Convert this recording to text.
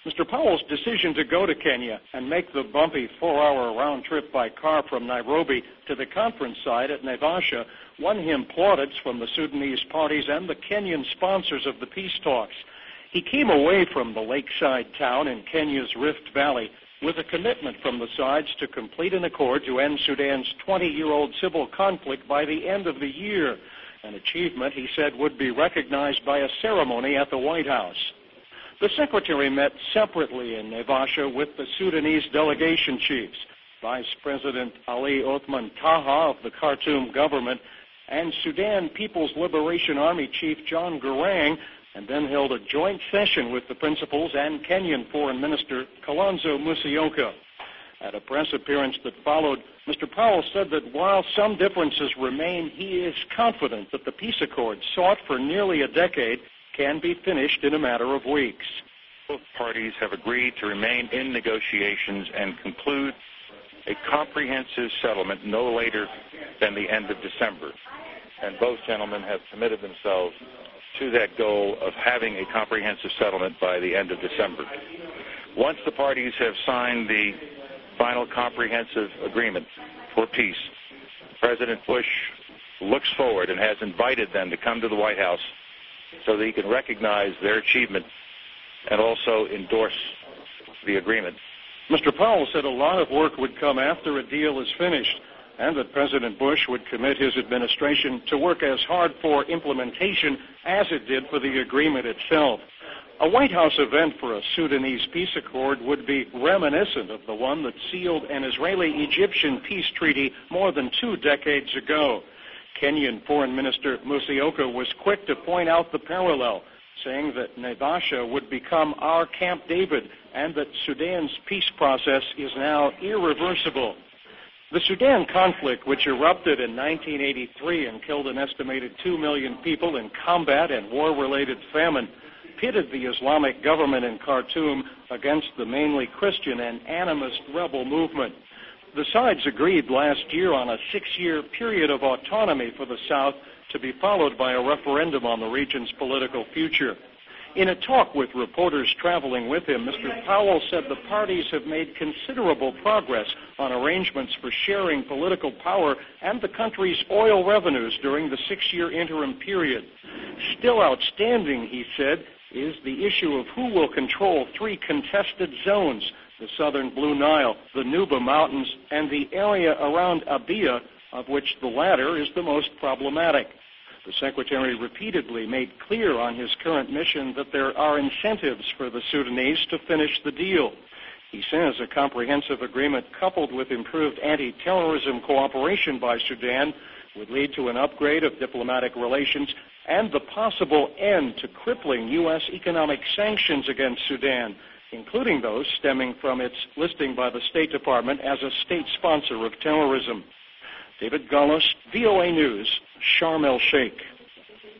Mr. Powell's decision to go to Kenya and make the bumpy 4-hour round trip by car from Nairobi to the conference site at Naivasha won him plaudits from the Sudanese parties and the Kenyan sponsors of the peace talks. He came away from the lakeside town in Kenya's Rift Valley with a commitment from the sides to complete an accord to end Sudan's 20-year-old civil conflict by the end of the year, an achievement he said would be recognized by a ceremony at the White House. The secretary met separately in Naivasha with the Sudanese delegation chiefs, Vice President Ali Othman Taha of the Khartoum government, and Sudan People's Liberation Army Chief John Garang, and then held a joint session with the principals and Kenyan Foreign Minister Kalonzo Musyoka. At a press appearance that followed, Mr. Powell said that while some differences remain, he is confident that the peace accord sought for nearly a decade can be finished in a matter of weeks. Both parties have agreed to remain in negotiations and conclude a comprehensive settlement no later than the end of December. And both gentlemen have committed themselves to that goal of having a comprehensive settlement by the end of December. Once the parties have signed the final comprehensive agreement for peace, President Bush looks forward and has invited them to come to the White House so that he can recognize their achievement and also endorse the agreement. Mr. Powell said a lot of work would come after a deal is finished, and that President Bush would commit his administration to work as hard for implementation as it did for the agreement itself. A White House event for a Sudanese peace accord would be reminiscent of the one that sealed an Israeli-Egyptian peace treaty more than 2 decades ago. Kenyan Foreign Minister Musyoka was quick to point out the parallel, saying that Naivasha would become our Camp David and that Sudan's peace process is now irreversible. The Sudan conflict, which erupted in 1983 and killed an estimated 2 million people in combat and war-related famine, pitted the Islamic government in Khartoum against the mainly Christian and animist rebel movement. The sides agreed last year on a 6-year period of autonomy for the South to be followed by a referendum on the region's political future. In a talk with reporters traveling with him, Mr. Powell said the parties have made considerable progress on arrangements for sharing political power and the country's oil revenues during the 6-year interim period. Still outstanding, he said, is the issue of who will control 3 contested zones: the southern Blue Nile, the Nuba Mountains, and the area around Abyei, of which the latter is the most problematic. The Secretary repeatedly made clear on his current mission that there are incentives for the Sudanese to finish the deal. He says a comprehensive agreement coupled with improved anti-terrorism cooperation by Sudan would lead to an upgrade of diplomatic relations and the possible end to crippling U.S. economic sanctions against Sudan, including those stemming from its listing by the State Department as a state sponsor of terrorism. David Gullis, VOA News, Sharm el-Sheikh.